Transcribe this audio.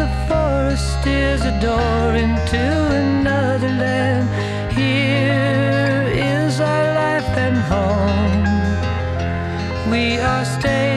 the forest is a door into another land. Here is our life and home. We are staying